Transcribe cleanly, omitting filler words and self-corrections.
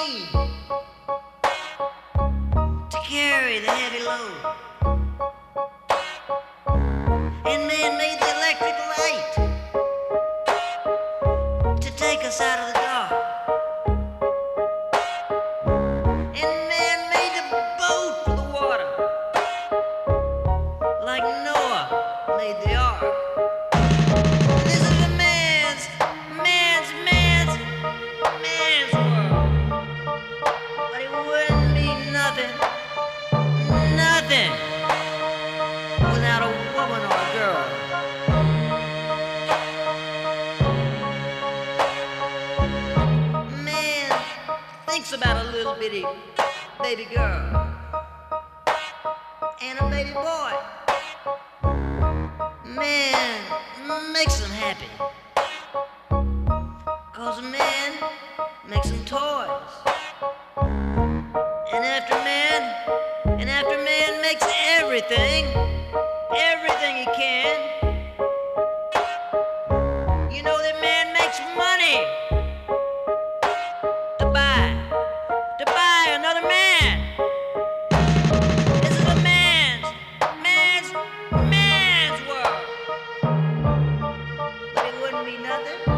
machine to carry the heavy load. And man made the electric light to take us out of the dark. And man made the boat for the water, like Noah made the ark. This is a man's world. But it wouldn't be nothing without a woman or a girl. Man thinks about a little bitty baby girl and a baby boy. Man makes them happy, 'cause a man makes them toys. And after man makes everything he can, you know that man makes money to buy another man. This is a man's world. But it wouldn't be nothing